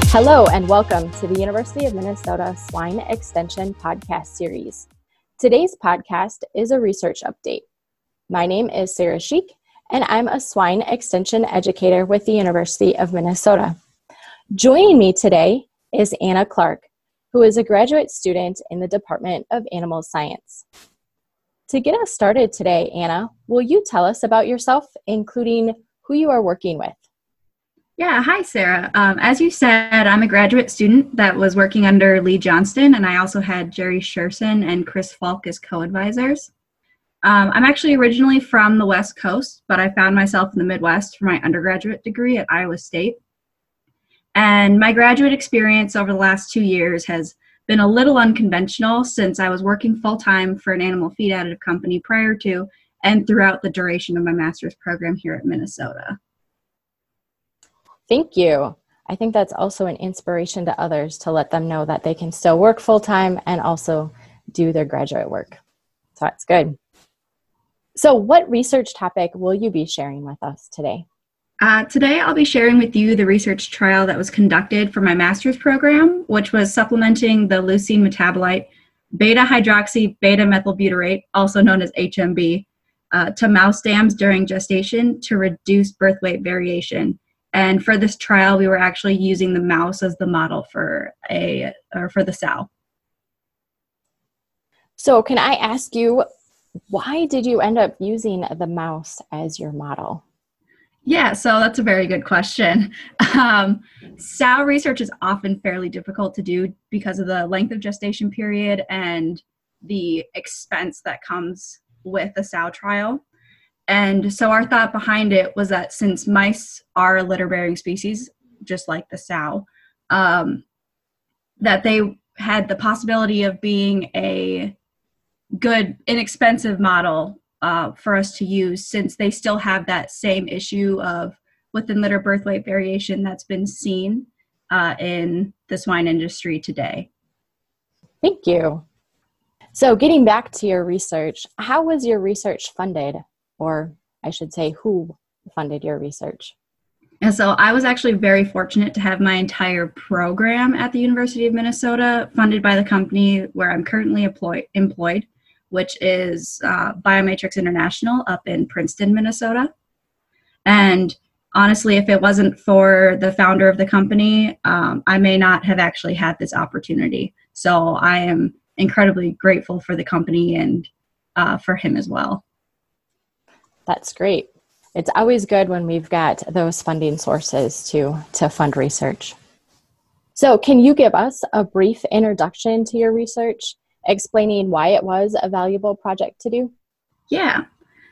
Hello and welcome to the University of Minnesota Swine Extension podcast series. Today's podcast is a research update. My name is Sarah Sheik, and I'm a swine extension educator with the University of Minnesota. Joining me today is Anna Clark, who is a graduate student in the Department of Animal Science. To get us started today, Anna, will you tell us about yourself, including who you are working with? Yeah, hi, Sarah. As you said, I'm a graduate student that was working under Lee Johnston, and I also had Jerry Scherson and Chris Falk as co-advisors. I'm actually originally from the West Coast, but I found myself in the Midwest for my undergraduate degree at Iowa State. And my graduate experience over the last 2 years has been a little unconventional since I was working full-time for an animal feed additive company prior to and throughout the duration of my master's program here at Minnesota. Thank you. I think that's also an inspiration to others to let them know that they can still work full-time and also do their graduate work. So that's good. So what research topic will you be sharing with us today? Today I'll be sharing with you the research trial that was conducted for my master's program, which was supplementing the leucine metabolite beta-hydroxy beta-methylbutyrate, also known as HMB, to mouse dams during gestation to reduce birth weight variation. And for this trial, we were actually using the mouse as the model for the sow. So can I ask you, why did you end up using the mouse as your model? Yeah, so that's a very good question. Sow research is often fairly difficult to do because of the length of gestation period and the expense that comes with a sow trial. And so our thought behind it was that since mice are litter-bearing species, just like the sow, that they had the possibility of being a good, inexpensive model for us to use, since they still have that same issue of within litter birth weight variation that's been seen in the swine industry today. Thank you. So getting back to your research, how was your research funded? Or I should say, who funded your research? And so I was actually very fortunate to have my entire program at the University of Minnesota funded by the company where I'm currently employed, which is Biomatrix International up in Princeton, Minnesota. And honestly, if it wasn't for the founder of the company, I may not have actually had this opportunity. So I am incredibly grateful for the company and for him as well. That's great. It's always good when we've got those funding sources to fund research. So can you give us a brief introduction to your research, explaining why it was a valuable project to do? Yeah.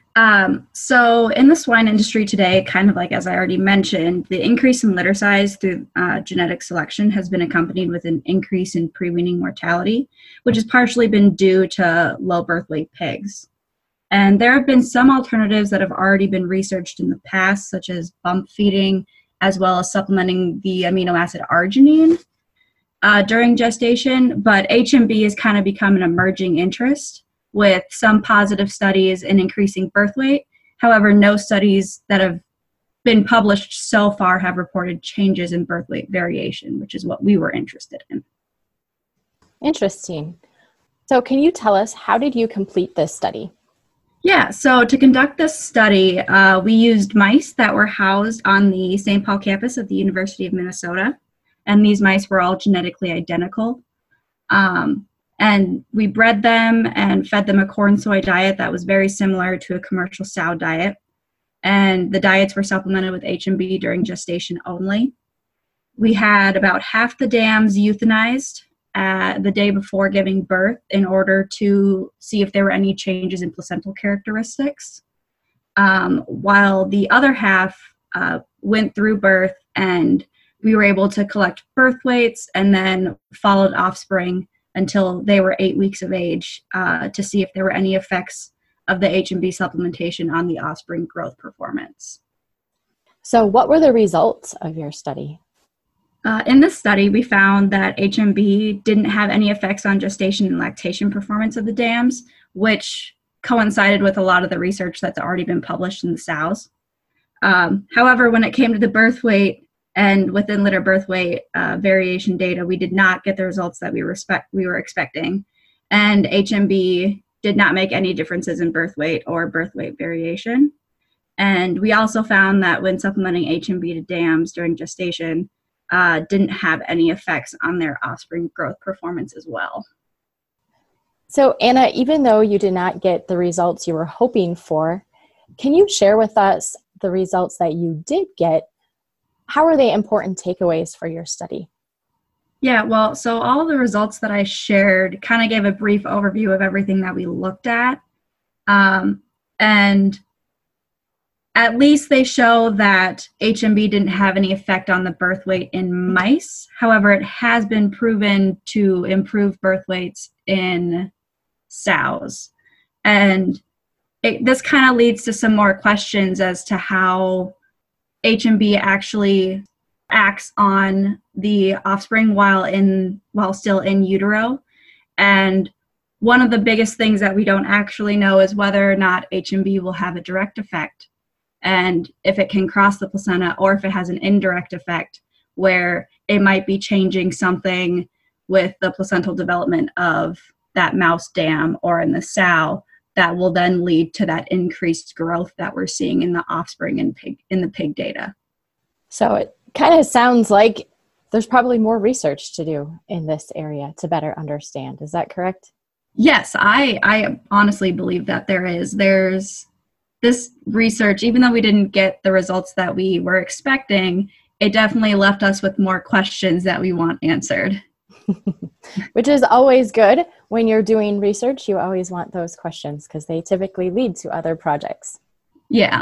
So in the swine industry today, kind of like as I already mentioned, the increase in litter size through genetic selection has been accompanied with an increase in pre-weaning mortality, which has partially been due to low birth weight pigs. And there have been some alternatives that have already been researched in the past, such as bump feeding, as well as supplementing the amino acid arginine during gestation. But HMB has kind of become an emerging interest with some positive studies in increasing birth weight. However, no studies that have been published so far have reported changes in birth weight variation, which is what we were interested in. Interesting. So can you tell us, how did you complete this study? Yeah, so to conduct this study, we used mice that were housed on the St. Paul campus of the University of Minnesota, and these mice were all genetically identical. And we bred them and fed them a corn-soy diet that was very similar to a commercial sow diet, and the diets were supplemented with HMB during gestation only. We had about half the dams euthanized the day before giving birth in order to see if there were any changes in placental characteristics, while the other half went through birth, and we were able to collect birth weights and then followed offspring until they were 8 weeks of age to see if there were any effects of the HMB supplementation on the offspring growth performance. So what were the results of your study? In this study, we found that HMB didn't have any effects on gestation and lactation performance of the dams, which coincided with a lot of the research that's already been published in the sows. However, when it came to the birth weight And within litter birth weight variation data, we did not get the results that we were expecting. And HMB did not make any differences in birth weight or birth weight variation. And we also found that when supplementing HMB to dams during gestation, didn't have any effects on their offspring growth performance as well. So Anna, even though you did not get the results you were hoping for, can you share with us the results that you did get? How are they important takeaways for your study? Yeah, well, so all the results that I shared kind of gave a brief overview of everything that we looked at. And at least they show that HMB didn't have any effect on the birth weight in mice. However, it has been proven to improve birth weights in sows. And this kind of leads to some more questions as to how HMB actually acts on the offspring while still in utero. And one of the biggest things that we don't actually know is whether or not HMB will have a direct effect, and if it can cross the placenta, or if it has an indirect effect where it might be changing something with the placental development of that mouse dam or in the sow that will then lead to that increased growth that we're seeing in the offspring in the pig data. So it kind of sounds like there's probably more research to do in this area to better understand. Is that correct? Yes, I honestly believe that there is. There's this research, even though we didn't get the results that we were expecting, it definitely left us with more questions that we want answered. Which is always good. When you're doing research, you always want those questions because they typically lead to other projects. Yeah.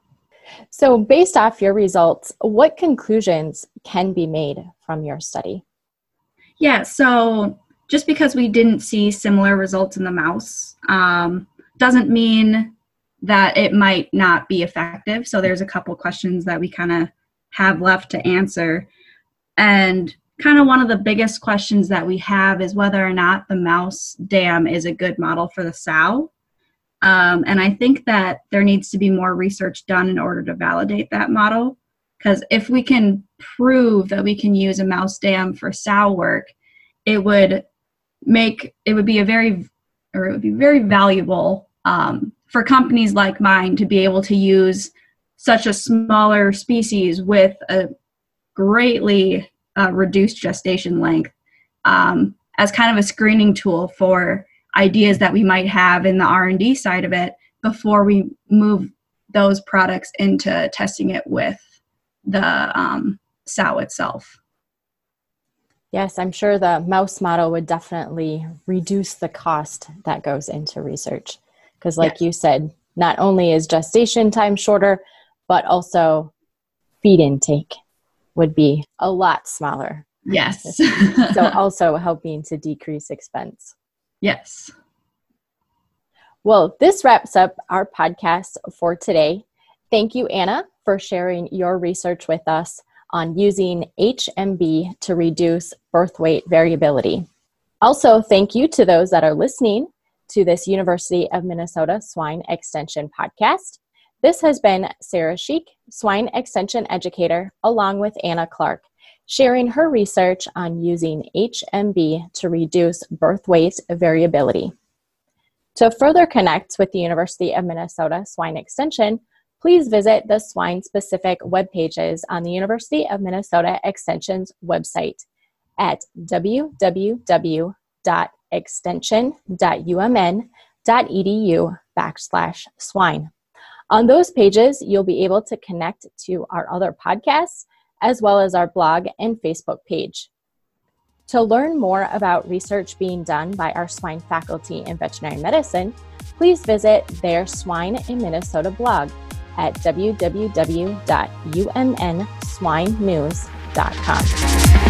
So based off your results, what conclusions can be made from your study? Yeah, so just because we didn't see similar results in the mouse doesn't mean that it might not be effective. So there's a couple questions that we kind of have left to answer. And kind of one of the biggest questions that we have is whether or not the mouse dam is a good model for the sow. And I think that there needs to be more research done in order to validate that model. Because if we can prove that we can use a mouse dam for sow work, it would be very valuable for companies like mine to be able to use such a smaller species with a greatly reduced gestation length as kind of a screening tool for ideas that we might have in the R&D side of it before we move those products into testing it with the sow itself. Yes, I'm sure the mouse model would definitely reduce the cost that goes into research. Because like you said, not only is gestation time shorter, but also feed intake would be a lot smaller. Yes. So also helping to decrease expense. Yes. Well, this wraps up our podcast for today. Thank you, Anna, for sharing your research with us on using HMB to reduce birth weight variability. Also, thank you to those that are listening to this University of Minnesota Swine Extension podcast. This has been Sarah Sheik, Swine Extension Educator, along with Anna Clark, sharing her research on using HMB to reduce birth weight variability. To further connect with the University of Minnesota Swine Extension, please visit the swine-specific web pages on the University of Minnesota Extension's website at www.extension.umn.edu/swine. On those pages, you'll be able to connect to our other podcasts, as well as our blog and Facebook page. To learn more about research being done by our swine faculty in veterinary medicine, please visit their Swine in Minnesota blog at www.umnswinenews.com.